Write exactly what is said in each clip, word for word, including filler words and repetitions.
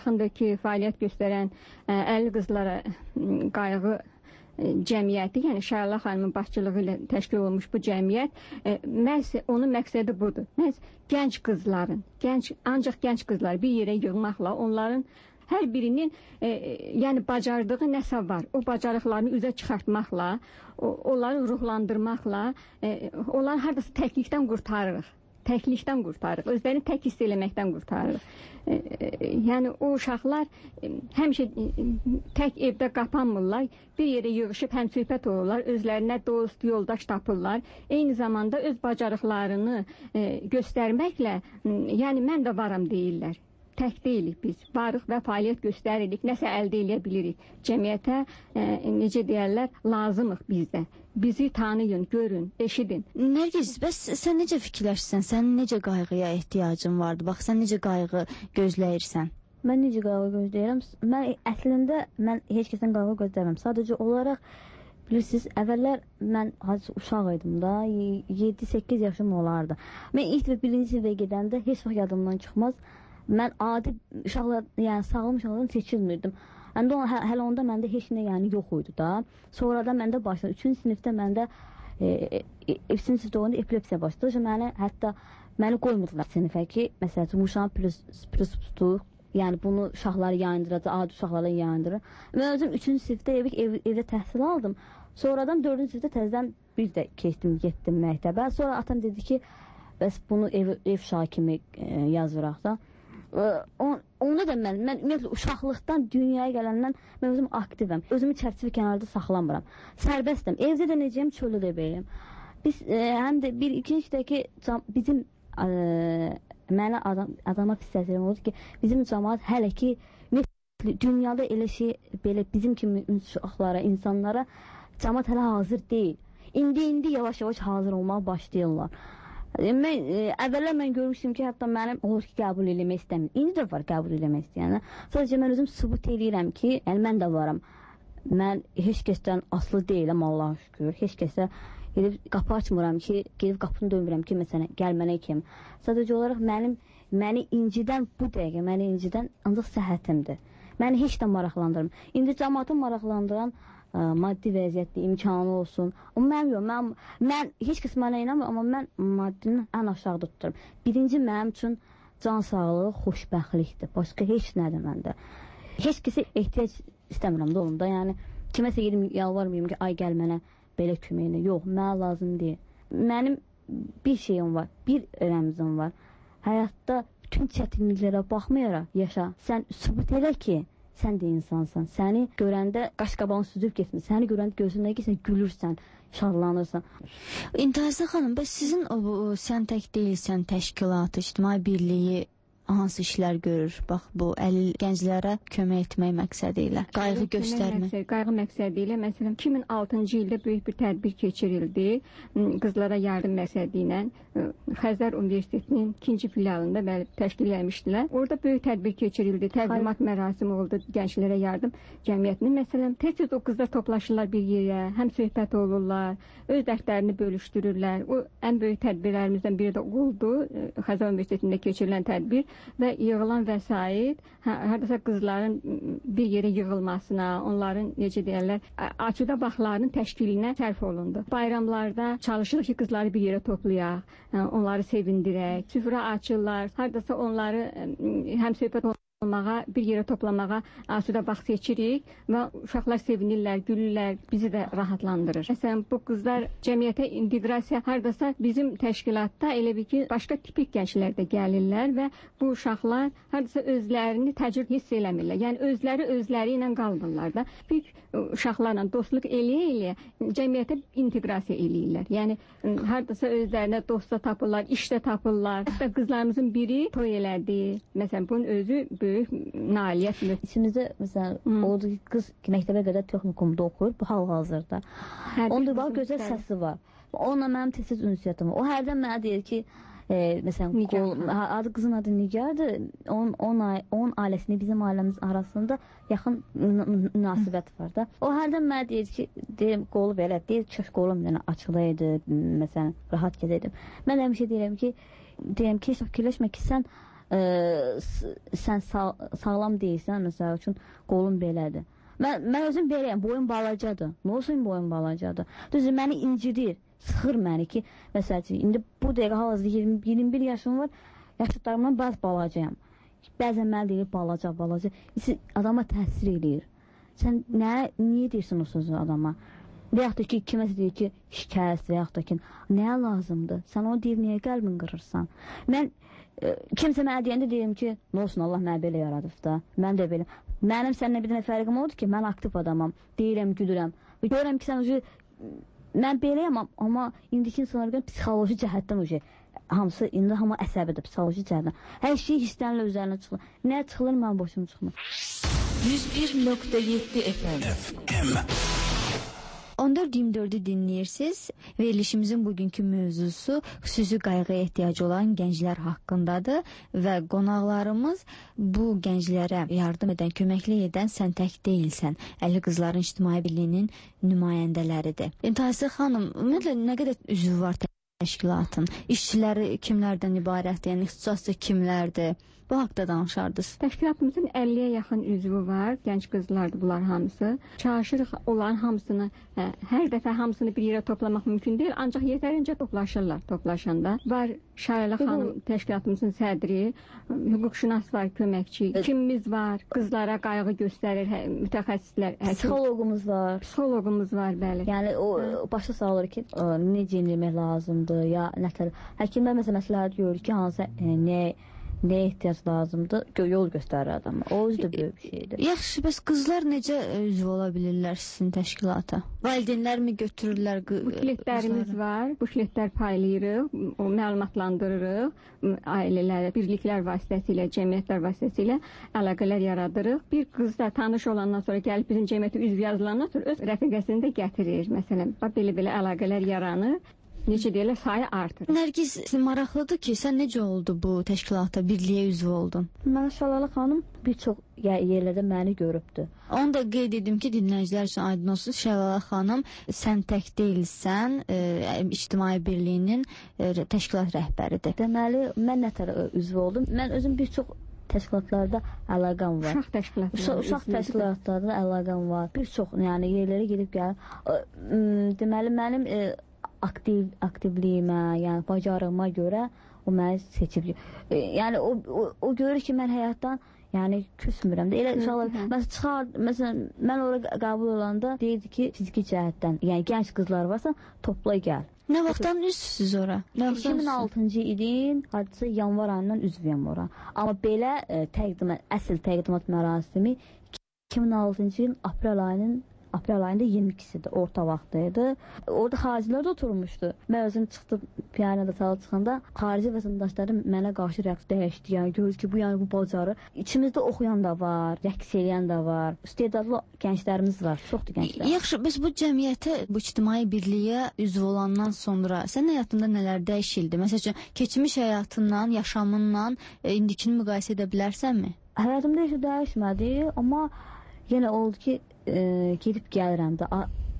Arxındakı fəaliyyət göstərən ə, əlli qızlara ə, qayğı cəmiyyəti, yəni Şəhla xanımın başçılığı ilə təşkil olunmuş bu cəmiyyət, e, məhz onun məqsədi budur. Məhz gənc qızların, gənc, ancaq gənc qızlar bir yerə yığmaqla onların hər birinin e, yəni bacardığı nəsə var. O bacarıqlarını üzə çıxartmaqla, o, onları ruhlandırmaqla, e, onları hardasa təklikdən qurtarırıq. Təklikdən qurtarırıq. Özlərini tək hiss eləməkdən qurtarırıq. E, e, yəni o uşaqlar e, həmişə e, tək evdə qapanmırlar. Bir yerə yığışıb həm söhbət olurlar. Özlərinə dost, yoldaş tapırlar. Eyni zamanda öz bacarıqlarını e, göstərməklə e, yəni mən də varam deyirlər. Tək deyilik biz. Varıq və fəaliyyət göstəririk. Nəsə əldə edə bilirik. Cəmiyyətə e, necə deyərlər, lazımıq bizdə. Bizi tanıyın, görün, eşidin. Nərgiz, bəs sən necə fikirləşsən? Sənin necə qayğıya ehtiyacın vardı? Bax, sən necə qayğı gözləyirsən? Mən necə qayğı gözləyirəm? Mən əslində mən heç kəsdən qayğı gözləmirəm. Sadəcə olaraq bilirsiniz, əvvəllər mən hazır uşaq idim da, yeddi səkkiz yaşım olardı. Mən ilk və birinci sinifə gedəndə heç vaxt yadımdan çıxmaz. Mən adi uşaqlar, yəni sağlam uşaqlardan seçilmirdim. Həndə on, hə, hələ onda məndə heç nə yəni yox idi da. Sonradan məndə başladı. üçüncü sinifdə məndə e, e, üçüncü sinifdə olanda epilepsiya başladı. Məni hətta məni qoymurdular sinifə ki, məsələn, bu uşağın plus plus tutuq. Yəni bunu uşaqları yayındıracaq, adi uşaqlara yayındırır. Mən özüm üçüncü sinifdə ev, ev, evdə təhsil aldım. Sonradan dördüncü sinifdə təzədən bir də keçdim, getdim məktəbə. Sonra atam dedi ki, bəs bunu ev, ev uşağı kimi e, yazıraq da. On, onda da mən, mən ümumiyyətlə uşaqlıqdan dünyaya gələndən mən özüm aktivəm. Özümü çərçivə kənarda saxlamıram. Sərbəstəm. Evdə də necəyəm, çöldə də beləyəm. Biz e, həm də bir ikincidəki bizim e, mənə adam, adama pis təsirim oldu ki, bizim cəmaat hələ ki dünyada elə şey, belə bizim kimi uşaqlara, insanlara cəmaat hələ hazır deyil. İndi-indi yavaş-yavaş hazır olmağa başlayırlar. Mən, e, əvvəllər mən görmüşdüm ki, hətta mənim olur ki, qəbul eləmək istəmir. İndi də var qəbul eləmək istəyənə. Sadəcə mən özüm sübut eləyirəm ki, yəni mən də varam. Mən heç kəsdən asılı deyiləm, Allah'a şükür. Heç kəsə gedib qapı açmıram ki, gedib qapını dönmürəm ki, məsələn, gəl mənə kim. Sadəcə olaraq mənim, məni incidən bu dəqiqə, məni incidən ancaq səhhətimdir. Məni heç də maraqlandırmır. İndi cəmaatı maraqlandıran ə, maddi vəziyyətli, imkanı olsun. O mənim yox, mən, mən heç kəs mənə inanmır, amma mən maddinin ən aşağıda tuturum. Birinci mənim üçün can sağlığı, xoşbəxtlikdir. Başqa heç nədir məndə. Heç kəsə ehtiyac istəmirəm də onun da. Yəni kiməsə gedim, yalvarmayım ki, ay gəl mənə belə köməyinə. Yox, mənə lazım deyil. Mənim bir şeyim var, bir rəmzim var. Həyatda bütün çətinliklərə baxmayaraq yaşa. Sən sübut elə ki, sən də insansan. Səni görəndə qaşqabağını süzüb getmir. Səni görəndə gözündə ki, sən gülürsən, şadlanırsan. İntihazə xanım, bəs sizin o, o, sən tək deyilsən təşkilatı, ictimai birliyi hansı işlər görür? Bax, bu əlil gənclərə kömək etmək məqsədi ilə, qayğı göstərmək. Məqsəd, qayğı məqsədi ilə, məsələn, iki min altıncı ildə böyük bir tədbir keçirildi. Qızlara yardım məqsədi ilə Xəzər Universitetinin ikinci filialında bəli, təşkil etmişdilər. Orada böyük tədbir keçirildi. Təqdimat mərasimi oldu gənclərə yardım cəmiyyətinin. Məsələn, tez-tez o qızlar toplaşırlar bir yerə, həm söhbət olurlar, öz dərdlərini bölüşdürürlər. O ən böyük tədbirlərimizdən biri də oldu. Xəzər Universitetində keçirilən tədbir və yığılan vəsait, hardasa qızların bir yerə yığılmasına, onların, necə deyərlər, açıda baxlarının təşkilinə sərf olundu. Bayramlarda çalışırıq ki, qızları bir yerə toplayaq, onları sevindirək, süfrə açırlar, hardasa onları həm söhbət olunmağa, bir yerə toplamağa asudə vaxt seçirik və uşaqlar sevinirlər, gülürlər, bizi də rahatlandırır. Məsələn, bu qızlar cəmiyyətə inteqrasiya hardasa bizim təşkilatda elə bir ki, başqa tipik gənclər də gəlirlər və bu uşaqlar hardasa özlərini təcrüb hiss eləmirlər. Yəni özləri özləri ilə qalmırlar da. Bir uşaqlarla dostluq eləyə-eləyə cəmiyyətə inteqrasiya eləyirlər. Yəni hardasa özlərinə dosta tapırlar, işdə tapırlar. Hətta qızlarımızın biri toy elədi. Məsələn, bunun özü böyük nailiyyət. İçimizdə məsələn hmm. oldu ki, qız məktəbə qədər texnikumda oxuyur, bu hal-hazırda. Onda bax gözəl səsi var. Onunla mənim tez-tez ünsiyyətim var. O hərdən mənə deyir ki, e, məsələn, qol, adı qızın adı Nigardır. Onun, onun, onun ailəsində bizim ailəmiz arasında yaxın münasibət var da. O hərdən mənə deyir ki, deyirəm, qolu belə, deyir, çox qolum yəni, açılaydı, məsələn, rahat gəzəydim. Mən həmişə deyirəm ki, deyirəm ki, heç fikirləşmə ki, sən ə, sən sağ, sağlam deyilsən, məsəl üçün qolun belədir. Mən, mən özüm beləyəm, boyum balacadır. Nə olsun boyum balacadır? Düzdür, məni incidir, sıxır məni ki, məsəl üçün, indi bu dəqiqə hal-hazırda iyirmi, iyirmi bir yaşım var, yaşıtlarımdan bəzi balacayam. Bəzən mənə deyir, balaca, balaca. Adama təsir edir. Sən nə, niyə deyirsən o sözü adama? Və yaxud da ki, kiməsə deyir ki, şikayət və yaxud da ki, nəyə lazımdır? Sən onu deyir, niyə qəlbin qırırsan? Mən, e, kimsə mənə deyəndə deyim ki, nə olsun, Allah mənə belə yaradıb da. Mən də belə. Mənim səninlə bir dənə fərqim odur ki, mən aktiv adamam, deyirəm, gülürəm. Görürəm ki, sən ucu, mən beləyəm, amma indiki insanlar görə psixoloji cəhətdən ucu, hamısı, indi hamı əsəbidir, psixoloji cəhətdən. Hər şey hisslərlə üzərinə çıxılır. Nə çıxılır, mən boşum çıxmır. yüz bir nöqtə yeddi F M. on dörd iyirmi dördü dinləyirsiniz. Verilişimizin bugünkü mövzusu xüsusi qayğıya ehtiyacı olan gənclər haqqındadır və qonaqlarımız bu gənclərə yardım edən, köməklik edən Sən Tək Deyilsən Əlil Qızların İctimai Birliyinin nümayəndələridir. Təsir xanım, ümumiyyətlə nə qədər üzvü var təşkilatın? İşçiləri kimlərdən ibarətdir? Yəni ixtisasda kimlərdir? Bu haqda danışardınız. Təşkilatımızın əlliyə yaxın üzvü var, gənc qızlardır bunlar hamısı. Çalışırıq onların hamısını, hə, hər dəfə hamısını bir yerə toplamaq mümkün deyil, ancaq yetərincə toplaşırlar toplaşanda. Var Şahilə xanım təşkilatımızın sədri, hüquqşünas var, köməkçi, kimimiz var, qızlara qayğı göstərir, hə, mütəxəssislər, həkim, psixoloqumuz var. Psixoloqumuz var, bəli. Yəni o hə. Başa salır ki, ə, necə eləmək lazımdır, ya nətər. Həkimlər məsələn məsləhət görür ki, hansı ə, nə Nəyə ehtiyac lazımdır? Yol göstərir adama. O özü də böyük bir şeydir. Yaxşı, bəs qızlar necə üzv ola bilirlər sizin təşkilata? Valideynlər mi götürürlər? Bukletlərimiz var. Bukletlər paylayırıq, o məlumatlandırırıq. Ailələr, birliklər vasitəsilə, cəmiyyətlər vasitəsilə əlaqələr yaradırıq. Bir qızla tanış olandan sonra gəlib bizim cəmiyyətə üzv yazılandan sonra öz rəfiqəsini də gətirir. Məsələn, belə-belə əlaqələr yaranır. Necə deyirlər, sayı artır. Nərgiz, maraqlıdır ki, sən necə oldu bu təşkilata, birliyə üzv oldun? Mən Şalalı xanım bir çox yerlərdə məni görübdür. Onu da qeyd edim ki, dinləyicilər üçün aydın olsun, Şalalı xanım Sən Tək Deyilsən e, İctimai Birliyinin e, təşkilat rəhbəridir. Deməli, mən nətər üzv oldum? Mən özüm bir çox təşkilatlarda əlaqəm var. Uşaq təşkilatları. Uşaq, uşaq təşkilatlarında əlaqəm var. Bir çox, yəni yerlərə gedib gəlir. Deməli, mənim e, aktiv aktivliyimə, yəni bacarığıma görə o məni seçib. E, yəni o, o o görür ki, mən həyatdan yəni küsmürəm də. Elə uşaqlar məsələn çıxar, məsələn mən ora qəbul olanda deyirdi ki, fiziki cəhətdən, yəni gənc qızlar varsa, topla gəl. Nə vaxtdan üzvsüz ora? iki min altıncı ilin hadisə yanvar ayından üzvüyəm ora. Amma belə e, təqdimat, əsl təqdimat mərasimi iki min altıncı ilin aprel ayının aprel ayında iyirmi ikisidir, orta vaxtıydı. Orada xaricilər də oturmuşdu. Mən özüm çıxdım piyanada sala çıxanda xarici vətəndaşlarım mənə qarşı rəqs dəyişdi. Yəni görür ki, bu yəni bu bacarı. İçimizdə oxuyan da var, rəqs edən də var. İstedadlı gənclərimiz var, çoxdur gənclər. Yaxşı, biz bu cəmiyyətə, bu ictimai birliyə üzv olandan sonra sənin həyatında nələr dəyişildi? Məsələn, keçmiş həyatından, yaşamından e, indikini müqayisə edə bilərsənmi? Həyatımda heç dəyişmədi, amma yenə oldu ki, e, gedib gəlirəm də,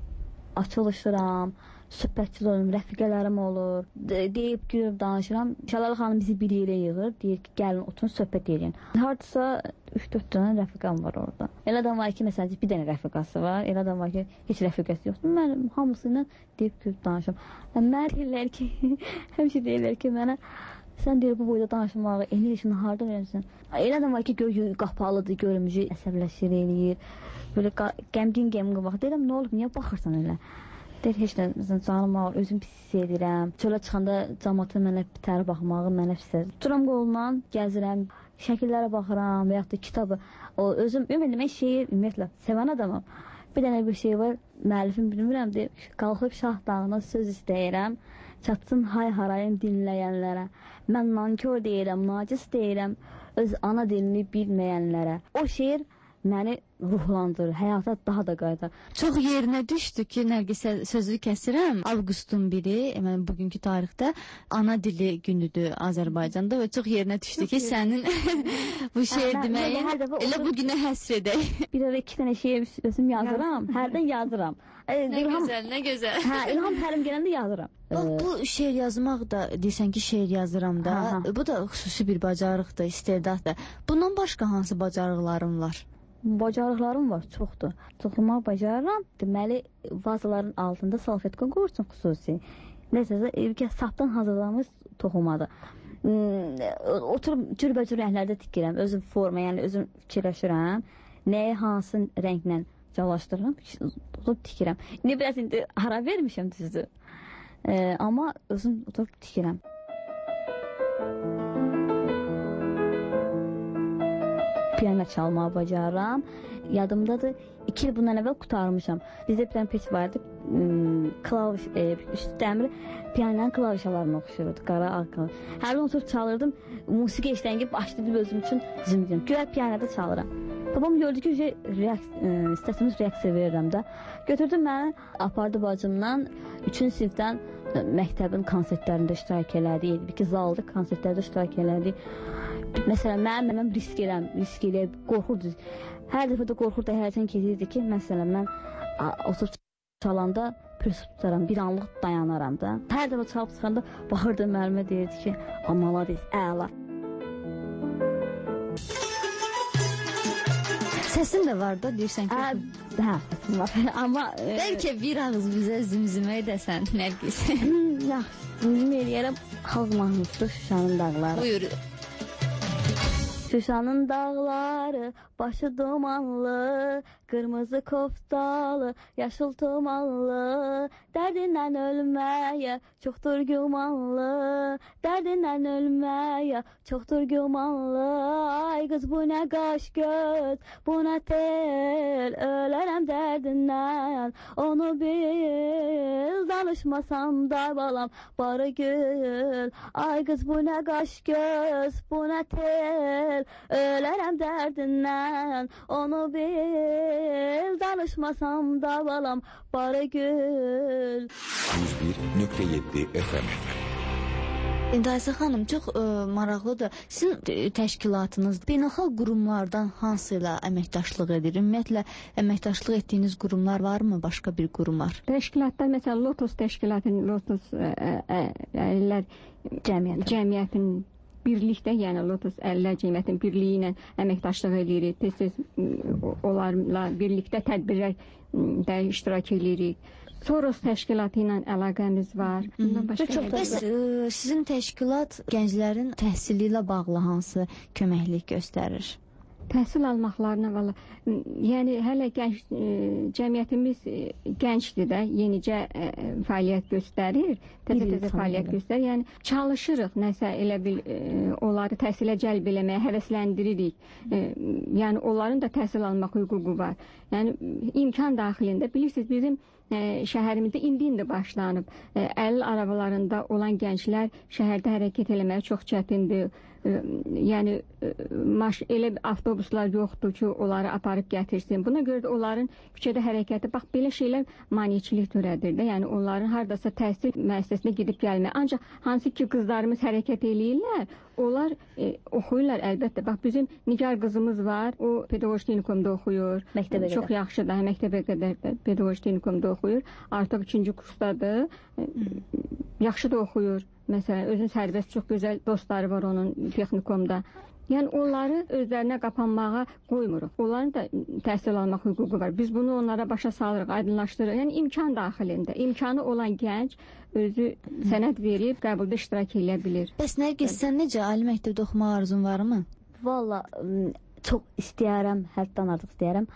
açılışıram, söhbətçi olum, rəfiqələrim olur, de, deyib gülüb danışıram. Şalalı xanım bizi bir yerə yığır, deyir ki, gəlin oturun, söhbət edin. Hardasa üç dörd dənə rəfiqəm var orada. Elə adam var ki, məsələn, bir dənə rəfiqası var, elə adam var ki, heç rəfiqəsi yoxdur. Mən hamısıyla deyib gülüb danışıram. Mənə deyirlər ki, həmişə deyirlər ki, mənə sən deyir bu boyda danışmağı, enerjini hardan verirsən? Elə adam var ki, göy qapalıdır, görümcü əsəbləşir, eləyir. Böyle qəmgin qəmgin vaxt deyirəm, nə olub, niyə baxırsan elə? Deyir, heç nə, məsələn, canım ağır, özüm pis hiss edirəm. Çölə çıxanda cəmaatın mənə bitər baxmağı, mənə pis edir. Tuturam qolundan, gəzirəm, şəkillərə baxıram və yaxud da kitabı. O, özüm, ümumiyyətlə, mən şeyi, ümumiyyətlə, sevən adamım. Bir dənə bir şey var, müəllifim bilmirəm, deyir, qalxıb Şah dağına söz istəyirəm, çatsın hay harayım dinləyənlərə. Mən nankör deyirəm, nacis deyirəm, öz ana dilini bilməyənlərə. O şeir məni ruhlandırır, həyata daha da qayıdır. Çox yerinə düşdü ki, Nərgisə sözü kəsirəm. Avqustun biri, yəni bugünkü tarixdə ana dili günüdür Azərbaycanda və çox yerinə düşdü ki, sənin bu şeir deməyin elə bu günə həsr edək. Bir ara iki dənə şeir özüm yazıram, hərdən yazıram. Nə gözəl, nə gözəl. Hə, İlham Həlim gələndə yazıram. Bax, bu şeir yazmaq da, deyirsən ki, şeir yazıram da, ha, ha. Bu da xüsusi bir bacarıqdır, istedaddır. Bundan başqa hansı bacarıqların var? Bacarıqlarım var, çoxdur. Toxunmaq bacarıram. Deməli, vazaların altında salfetka qoyursun xüsusi. Nəsəsə, ilk sapdan hazırlanmış toxumadır. Oturub cürbəcür rənglərdə tikirəm, özüm forma, yəni özüm fikirləşirəm. Nəyə, hansı rənglə calaşdırıram, oturub tikirəm. İndi biraz indi ara vermişəm düzdür. Ee, amma özüm oturub tikirəm. Piyano çalmağı bacarıram. Yadımdadır, iki il bundan əvvəl qutarmışam. Bizdə bir peç vardı, klaviş, e, üstü dəmir, piyanonun klavişalarını oxuşurdu, qara, ağ klaviş. Hər gün oturub çalırdım, musiqi eşləngi başladı özüm üçün zümzüm. Güya piyanoda çalıram. Babam gördü ki, istəsimiz reaksiya verirəm də. Götürdü məni, apardı bacımdan, üçüncü sinifdən məktəbin konsertlərində iştirak elədi. Bir ki, zalda konsertlərdə iştirak elədi. Məsələn, mənim mənəm risk eləm, risk eləyib, qorxurdu. Hər dəfə də qorxurdu, həyəcan keçirdi ki, məsələn, mən oturub çalanda pürsüb tutaram, bir anlıq dayanaram da. Hər dəfə çalıb çıxanda baxırdı müəllimə deyirdi ki, amaladıyız, əla. Səsin də var da, deyirsən ki... Hə, hə, səsim var. Amma... Bəlkə bir ağız bizə zümzümə edəsən, Nərgiz. Yaxşı, zümzümə eləyərəm. Xalq mahnısı Şuşanın dağları. Buyur. Şuşanın dağları, başı dumanlı, qırmızı koftalı, yaşıl tumanlı, dərdindən ölməyə çoxdur gümanlı, dərdindən ölməyə çoxdur gümanlı. Ay qız, bu nə qaş göz, bu nə tel, ölərəm dərdindən, onu bil, danışmasam da balam, barı gül. Ay qız, bu nə qaş göz, bu nə tel, ölərəm dərdindən, onu bil, danışmasam da balam, barı gül. yüz bir nöqtə yeddi F M. Dayısı xanım, çox ə, maraqlıdır. Sizin təşkilatınız beynəlxalq qurumlardan hansı ilə əməkdaşlıq edir? Ümumiyyətlə, əməkdaşlıq etdiyiniz qurumlar varmı? Başqa bir qurumlar? Təşkilatlar, məsələn, Lotus təşkilatının, Lotus əllər cəmiyyəti. cəmiyyətinin birlikdə, yəni Lotus əllər cəmiyyətinin birliyi ilə əməkdaşlıq edirik. Tez-tez onlarla birlikdə tədbirlərdə iştirak edirik. Soros təşkilatı ilə əlaqəmiz var. Bundan başqa çox bəs sizin təşkilat gənclərin təhsili ilə bağlı hansı köməklik göstərir? Təhsil almaqlarına valla, yəni hələ gənc e, cəmiyyətimiz e, gəncdir də, yenicə e, fəaliyyət göstərir, təzə-təzə fəaliyyət göstərir. Yəni çalışırıq nəsə elə bil e, onları təhsilə cəlb eləməyə həvəsləndiririk. E, yəni onların da təhsil almaq hüququ var. Yəni imkan daxilində bilirsiniz bizim e, şəhərimizdə indi-indi başlanıb. E, əl arabalarında olan gənclər şəhərdə hərəkət eləməyə çox çətindir. E, yəni e, maş elə avtobuslar yoxdur ki, onları aparıb gətirsin. Buna görə də onların küçədə hərəkəti, bax belə şeylər maneçilik törədir də. Yəni onların hardasa təhsil müəssisəsinə gedib gəlmək. Ancaq hansı ki qızlarımız hərəkət eləyirlər, onlar e, oxuyurlar əlbəttə. Bax bizim Nigar qızımız var, o pedaqoji texnikumda oxuyur. Məktəbə qədər. Çox yaxşı da, məktəbə qədər də pedaqoji texnikumda oxuyur. Artıq üçüncü kursdadır. E, yaxşı da oxuyur. Məsələn, özün sərbəst, çox gözəl dostları var onun texnikumda. Yəni onları özlərinə qapanmağa qoymuruq. Onların da təhsil almaq hüququ var. Biz bunu onlara başa salırıq, aydınlaşdırırıq. Yəni imkan daxilində, imkanı olan gənc özü sənəd verib qəbulda iştirak edə bilir. Bəs Nərgiz, sən necə ali məktəbdə oxumaq arzun varmı? Valla çox istəyərəm, həddən artıq istəyərəm.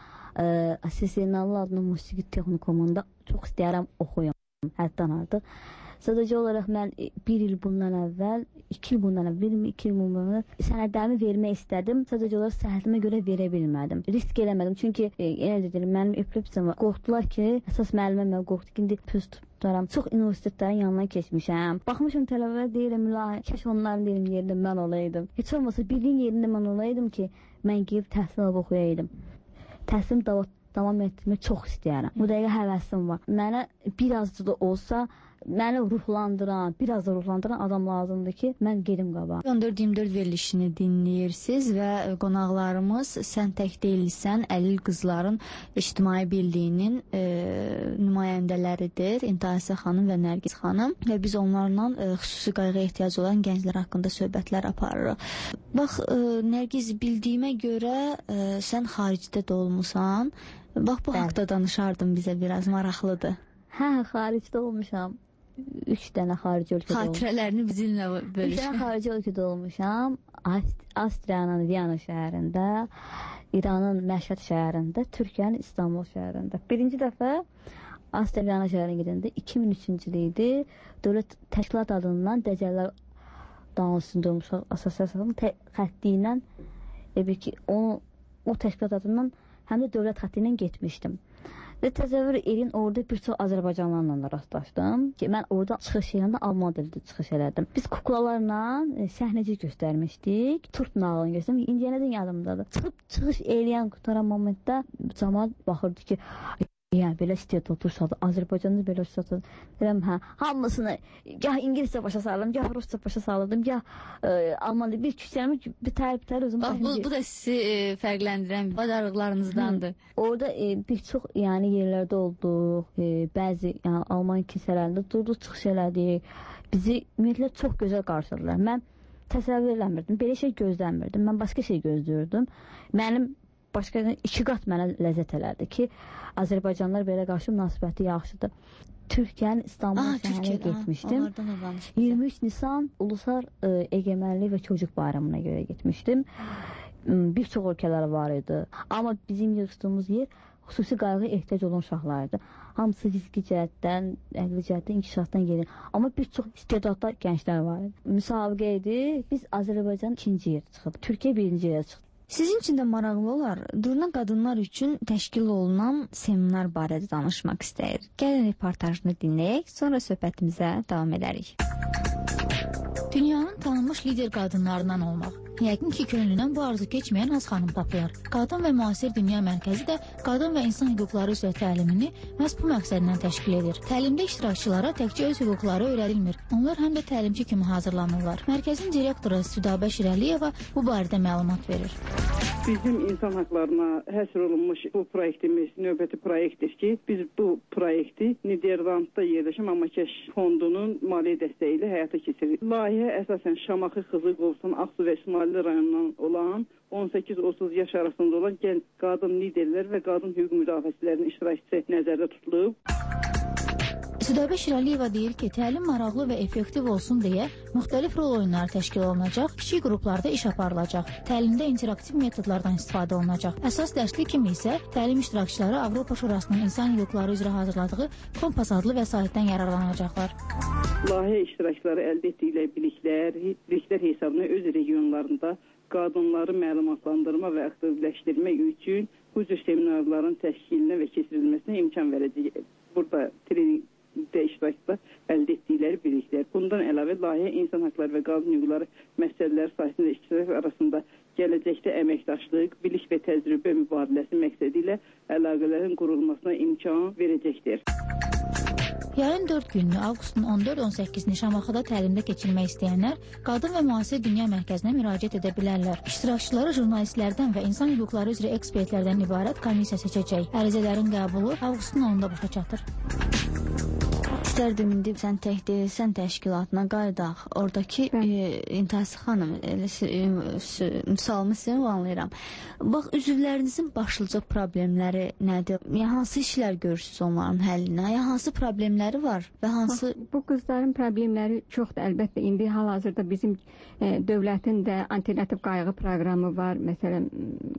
Sesenallı adlı musiqi texnikumunda çox istəyərəm oxuyum, həddən artıq. Sadəcə olaraq mən bir il bundan əvvəl, iki il bundan əvvəl, iki il bundan əvvəl sənədlərimi vermək istədim. Sadəcə olaraq səhhətimə görə verə bilmədim. Risk eləmədim. Çünki e, yenə deyirəm, mənim epilepsiyam var. Qorxdular ki, əsas müəlliməm mən qorxdu ki, indi püs tutaram. Çox universitetlərin yanından keçmişəm. Baxmışam tələbələrə deyirəm, ilahi, kəş onların deyirəm yerində mən olaydım. Heç olmasa birliyin yerində mən olaydım ki, mən gedib təhsil alıb oxuyaydım. təhsilim davam, davam etdirmək çox istəyərəm. Bu dəqiqə həvəsim var. Mənə biraz da olsa məni ruhlandıran, biraz da ruhlandıran adam lazımdır ki, mən gedim qabağa. on dörd iyirmi dörd verilişini dinləyirsiniz və qonaqlarımız Sən Tək Deyilsən Əlil Qızların İctimai Birliyinin e, nümayəndələridir. İntahəsə xanım və Nərgiz xanım və biz onlarla e, xüsusi qayğıya ehtiyacı olan gənclər haqqında söhbətlər aparırıq. Bax, e, Nərgiz, bildiyimə görə e, sən xaricdə də olmusan. Bax, bu haqda danışardın bizə, biraz maraqlıdır. Hə, xaricdə olmuşam. Üç dənə xarici ölkədə olmuşam. Xatirələrini bizimlə bölüş. Üç dənə xarici ölkədə olmuşam. Avstriyanın Viyana şəhərində, İranın Məşhəd şəhərində, Türkiyənin İstanbul şəhərində. Birinci dəfə Avstriya Viyana şəhərində gedəndə iki min üçüncü il idi. Dövlət Təşkilat adından Dəcəllər Dansında Uşaq Assosiasiyasının xətti ilə e, ki, onu, o təşkilat adından həm də dövlət xətti ilə getmişdim. Və təsəvvür edin, orada bir çox Azərbaycanlılarla da rastlaşdım ki, mən orada çıxış eləyəndə alman dilində çıxış elədim. Biz kuklalarla e, səhnəcə göstərmişdik. Turp nağılını göstərmişdik. İndiyənədən yadımdadır. Çıxıb çıxış eləyən qutaran momentdə cəmaət baxırdı ki, yəni belə istəyirdi otursadı, Azərbaycanda belə otursadı. Deyirəm, hə, hamısını gah İngiliscə başa salırdım, gah Rusca başa salırdım, gah e, Almanca bir küçəmi bitər-bitər özüm. Bax, bu, bu da sizi e, fərqləndirən bacarıqlarınızdandır. Hı. Orada e, bir çox yəni yerlərdə olduq, e, bəzi yəni Alman kilsələrində durduq, çıxış elədik. Bizi ümumiyyətlə çox gözəl qarşıladılar. Mən təsəvvür eləmirdim, belə şey gözləmirdim. Mən başqa şey gözləyirdim. Mənim başqa iki qat mənə ləzzət elədi ki, Azərbaycanlılar belə qarşı münasibəti yaxşıdır. Türkiyənin İstanbul şəhərinə getmişdim. iyirmi üç Nisan Ulusal e, Egemenlik və Çocuk Bayramına görə getmişdim. Bir çox ölkələr var idi. Amma bizim yığışdığımız yer xüsusi qayğıya ehtiyac olan uşaqlardı. Hamısı fiziki cəhətdən, əqli cəhətdən, inkişafdan gedir. Amma bir çox istedadlı gənclər var idi. Müsabiqə idi. Biz Azərbaycan ikinci yerə çıxdıq. Türkiyə birinci yerə çıxdı. Sizin üçün də maraqlı olar, durna qadınlar üçün təşkil olunan seminar barədə danışmaq istəyir. Gəlin reportajını dinləyək, sonra söhbətimizə davam edərik. Dünyanın tanınmış lider qadınlarından olmaq. Yəqin ki, könlündən bu arzu keçməyən az xanım tapılar. Qadın və Müasir Dünya Mərkəzi də qadın və insan hüquqları üzrə təlimini məhz bu məqsədlə təşkil edir. Təlimdə iştirakçılara təkcə öz hüquqları öyrədilmir. Onlar həm də təlimçi kimi hazırlanırlar. Mərkəzin direktoru Südabə Şirəliyeva bu barədə məlumat verir. Bizim insan haqlarına həsr olunmuş bu proyektimiz növbəti proyektdir ki, biz bu proyekti Niderlandda yerləşən Mamakeş fondunun maliyyə dəstəyi ilə həyata keçiririk. Layihə əsasən Şamaxı, Qızılqovsan, Ağsu və İsmailli rayonundan olan on səkkiz otuz yaş arasında olan gənc qadın liderlər və qadın hüquq müdafiəçilərinin iştirakçısı nəzərdə tutulub. Südabə Şirəliyeva deyir ki, təlim maraqlı və effektiv olsun deyə müxtəlif rol oyunları təşkil olunacaq, kiçik qruplarda iş aparılacaq, təlimdə interaktiv metodlardan istifadə olunacaq. Əsas dərslik kimi isə təlim iştirakçıları Avropa Şurasının insan hüquqları üzrə hazırladığı Kompas adlı vəsaitdən yararlanacaqlar. Layihə iştirakçıları əldə etdikləri biliklər, biliklər hesabına öz regionlarında qadınları məlumatlandırma və aktivləşdirmək üçün bu cür seminarların təşkilinə və keçirilməsinə imkan verəcək. Burada treninqdə iştirakçılar əldə etdikləri biliklər. Bundan əlavə layihə insan haqları və qadın hüquqları məsələləri sahəsində iştirak arasında gələcəkdə əməkdaşlıq, bilik və təcrübə mübadiləsi məqsədi ilə əlaqələrin qurulmasına imkan verəcəkdir. Yarın dörd günlü avqustun on dörd on səkkizini Şamaxıda təlimdə keçirmək istəyənlər Qadın və Müasir Dünya Mərkəzinə müraciət edə bilərlər. İştirakçıları jurnalistlərdən və insan hüquqları üzrə ekspertlərdən ibarət komissiya seçəcək. Ərizələrin qəbulu avqustun onunda başa çatır. İstərdim indi Sən Tək Deyilsən təşkilatına qayıdaq. Oradakı e, İntahəsə xanım misalımı sizə anlayıram. Bax, üzvlərinizin başlıca problemləri nədir? Yəni, hansı işlər görürsünüz onların həllinə? Yəni, hansı problemləri var və hansı... Bax, bu qızların problemləri çoxdur. Əlbəttə, indi hal-hazırda bizim e, dövlətin də alternativ qayğı proqramı var. Məsələn,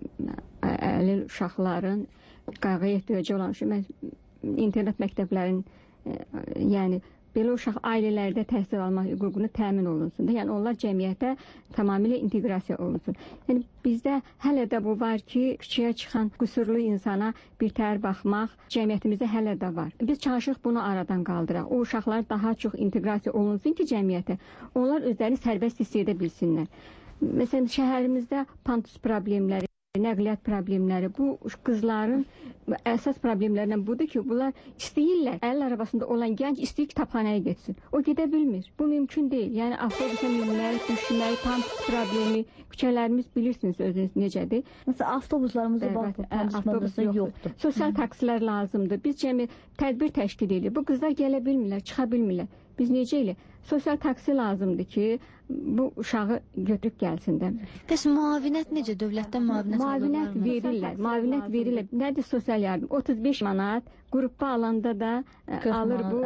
əlil uşaqların qayğıya ehtiyacı olan şey, internet məktəblərin yəni belə uşaq ailələrdə təhsil alma hüququnu təmin olunsun da. Yəni onlar cəmiyyətə tamamilə inteqrasiya olunsun. Yəni bizdə hələ də bu var ki, küçəyə çıxan qüsurlu insana bir təhər baxmaq cəmiyyətimizdə hələ də var. Biz çalışırıq bunu aradan qaldıraq. O uşaqlar daha çox inteqrasiya olunsun ki, cəmiyyətə onlar özləri sərbəst hiss edə bilsinlər. Məsələn, şəhərimizdə pantus problemləri Nəqliyyat problemləri, bu qızların əsas problemlərindən budur ki, bunlar istəyirlər, əl arabasında olan gənc istəyir kitabxanaya getsin. O gedə bilmir. Bu mümkün deyil. Yəni avtobusa minmək, düşmək, tam problemi, küçələrimiz bilirsiniz özünüz necədir. Məsələn, avtobuslarımızda bax, avtobus yoxdur. yoxdur. Sosial taksilər lazımdır. Biz cəmi tədbir təşkil edirik. Bu qızlar gələ bilmirlər, çıxa bilmirlər. Biz necə elə? Sosial taksi lazımdır ki, bu uşağı götürüb gəlsin də. Bəs müavinət necə? Dövlətdən müavinət Müavinət verirlər. Müavinət verirlər. Nədir sosial yardım? otuz beş manat, qrupda alanda da alır bu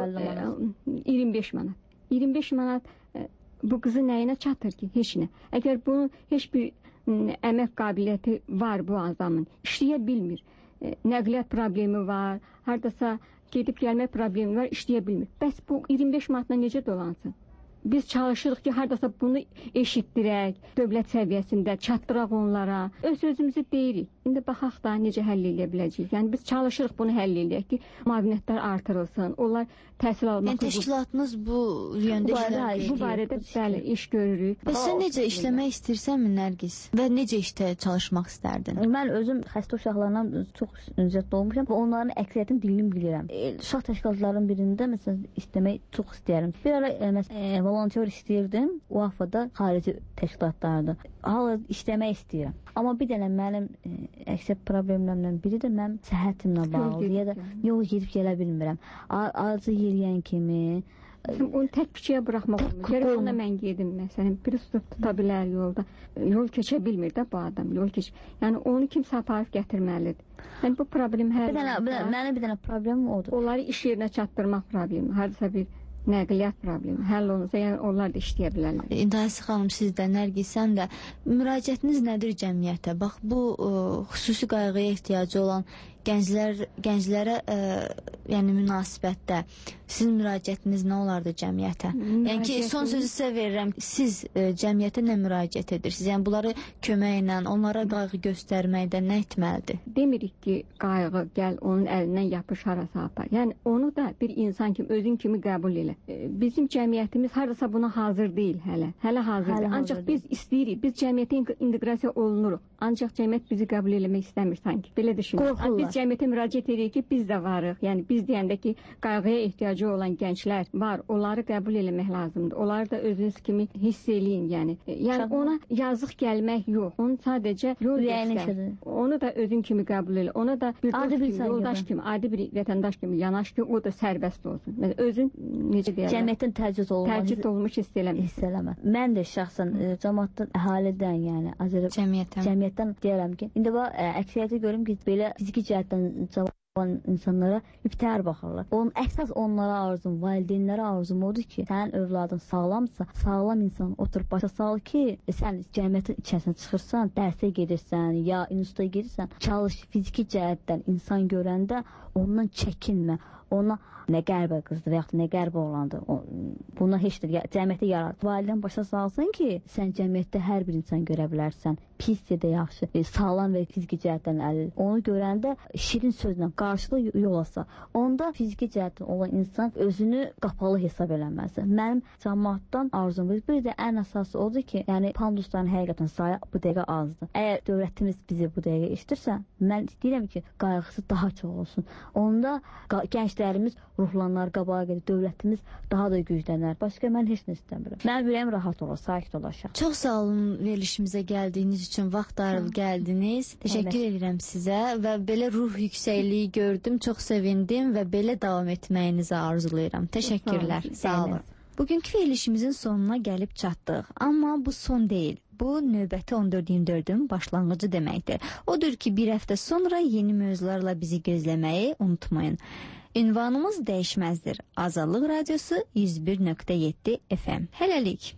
iyirmi beş manat. iyirmi beş manat bu qızın nəyinə çatır ki? Heç nə. Əgər bunun heç bir əmək qabiliyyəti var bu adamın, işləyə bilmir. Nəqliyyat problemi var, hardasa gedib gəlmək problemi var, işləyə bilmir. Bəs bu iyirmi beş manatla necə dolansın? Biz çalışırıq ki, hardasa bunu eşitdirək, dövlət səviyyəsində çatdıraq onlara. Öz özümüzü deyirik. İndi baxaq da necə həll edə biləcəyik. Yəni biz çalışırıq bunu həll edək ki, müavinətlər artırılsın. Onlar təhsil almaq. Yəni təşkilatınız bu yöndə işlər bu barədə bəli iş görürük. Bəs sən necə işləmək istəyirsənmi Nərgiz? Və necə işdə çalışmaq istərdin? Mən özüm xəstə uşaqlarla çox ünsiyyətdə olmuşam və onların əksəriyyətinin dilini bilirəm. Uşaq təşkilatlarının birində məsələn işləmək çox istəyirəm. Bir ara məsələn volontyor istəyirdim. O afada xarici təşkilatlardı. Hala işləmək istəyirəm. Amma bir dənə mənim e, əksər problemlərimdən biri də mənim səhhətimlə bağlı ya da yol gedib gələ bilmirəm. Acı yeriyən kimi onu tək küçəyə buraxmaq olmur. Gərək ona mən gedim məsələn. Bir tutub tuta bilər yolda. Yol keçə bilmir də bu adam. Yol keç. Yəni onu kimsə aparıb gətirməlidir. Yəni bu problem hər. Bir dənə mənim bir dənə problemim odur. Onları iş yerinə çatdırmaq problemi. Hardasa bir nəqliyyat problemi həll olunsa, yəni onlar da işləyə bilərlər. İntahisi xanım, siz də, Nərgiz, sən də müraciətiniz nədir cəmiyyətə? Bax, bu ə, xüsusi qayğıya ehtiyacı olan gənclər, gənclərə ə, yəni münasibətdə sizin müraciətiniz nə olardı cəmiyyətə? Yəni ki, son sözü sizə verirəm. Siz ə, cəmiyyətə nə müraciət edirsiniz? Yəni bunları köməklə, onlara qayğı göstərməkdə nə etməlidir? Demirik ki, qayğı gəl onun əlindən yapış harasa apar. Yəni onu da bir insan kimi, özün kimi qəbul elə. Bizim cəmiyyətimiz hardasa buna hazır deyil hələ. Hələ hazır deyil. Ancaq hazır biz istəyirik. Biz cəmiyyətə inteqrasiya olunuruq. Ancaq cəmiyyət bizi qəbul eləmək istəmir sanki. Belə düşünürük. Biz cəmiyyətə müraciət edirik ki, biz də varıq. Yəni biz deyəndə ki, qayğıya ehtiyacı olan gənclər var. Onları qəbul eləmək lazımdır. Onları da özünüz kimi hiss eləyin, yəni. Yəni ona yazıq gəlmək yox. Onu sadəcə yol göstər. Onu da özün kimi qəbul elə. Ona da bir dost kimi, yoldaş kimi, adi bir vətəndaş kimi yanaş ki, o da sərbəst olsun. Məsələn, özün cəmiyyətin təcrid olunması, təcrid olunmuş hiss eləmir. Hiss eləmə. Mən də şəxsən e, cəmiyyətdən, əhalidən, yəni Azərbaycan cəmiyyətdən deyirəm ki, indi bax əksəriyyəti görüm ki, belə fiziki cəhətdən cavan insanlara iptər baxırlar. Onun əsas onlara arzum, valideynlərə arzum odur ki, sənin övladın sağlamsa, sağlam insan otur başa sal ki, e, sən cəmiyyətin içərisinə çıxırsan, dərsə gedirsən, ya instituta gedirsən, çalış fiziki cəhətdən insan görəndə ondan çəkinmə. Ona nə qəribə qızdır və yaxud nə qəribə oğlandır. Buna heç də cəmiyyətə yarar. Valideyn başa salsın ki, sən cəmiyyətdə hər bir insan görə bilərsən. Pis ya da yaxşı, e, sağlam və fiziki cəhətdən əlil. Onu görəndə şirin sözlə qarşılıqlı yol alsa, onda fiziki cəhətdən olan insan özünü qapalı hesab eləməlidir. Mənim cəmiyyətdən arzum bir də ən əsası odur ki, yəni pandusların həqiqətən sayı bu dəqiqə azdır. Əgər dövlətimiz bizi bu dəqiqə eşidirsə, mən deyirəm ki, qayğısı daha çox olsun. Onda gənclərimiz ruhlanlar, qabağa gedir, dövlətimiz daha da güclənər. Başqa mən heç nə istəmirəm. Mənim ürəyim rahat olur, sakit olaşam. Çox sağ olun verilişimizə gəldiyiniz üçün, vaxt ayırıb gəldiniz. Təşəkkür evet. edirəm sizə və belə ruh yüksəkliyi gördüm, çox sevindim və belə davam etməyinizi arzulayıram. Təşəkkürlər. Sağ olun. Bugünkü verilişimizin sonuna gəlib çatdıq. Amma bu son deyil. Bu növbəti on dörd iyirmi dördün başlanğıcı deməkdir. Odur ki, bir həftə sonra yeni mövzularla bizi gözləməyi unutmayın. Ünvanımız dəyişməzdir. Azadlıq Radiosu yüz bir nöqtə yeddi F M. Hələlik.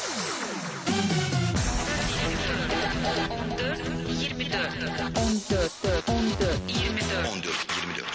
on dörd iyirmi dörd on dörd on dörd iyirmi dörd on dörd iyirmi dörd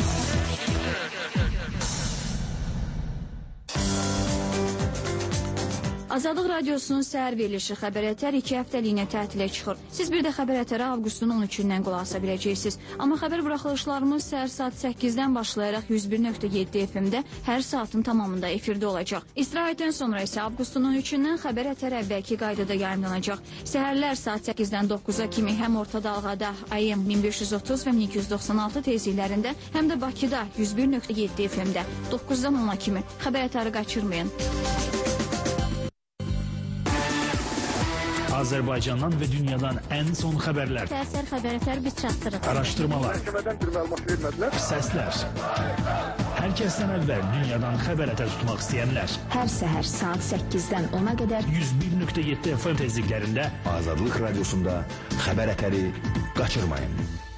Azadlıq Radiosunun səhər verilişi Xəbər Ətər iki həftəliyinə tətilə çıxır. Siz bir də Xəbər Ətərə avqustun on üçündən qulaq asa biləcəksiniz. Amma xəbər buraxılışlarımız səhər saat səkkizdən başlayaraq yüz bir nöqtə yeddi F M-də hər saatın tamamında efirdə olacaq. İstirahətdən sonra isə avqustun on üçündən Xəbər Ətər əvvəlki qaydada yayımlanacaq. Səhərlər saat səkkizdən doqquza kimi həm orta dalğada A M min beş yüz otuz və min iki yüz doxsan altı tezliklərində, həm də Bakıda yüz bir nöqtə yeddi F M-də doqquzdan ona kimi Xəbər Ətəri qaçırmayın. Azərbaycandan və dünyadan ən son xəbərlər. Səhər Xəbər Ətər biz çatdırırıq. Araşdırmalar. Məhkəmədən bir məlumat vermədilər. Səslər. Hər kəsdən əvvəl dünyadan xəbər ətər tutmaq istəyənlər. Hər səhər saat səkkizdən ona qədər yüz bir nöqtə yeddi F M tezliklərində Azadlıq Radiosunda Xəbər Ətəri qaçırmayın.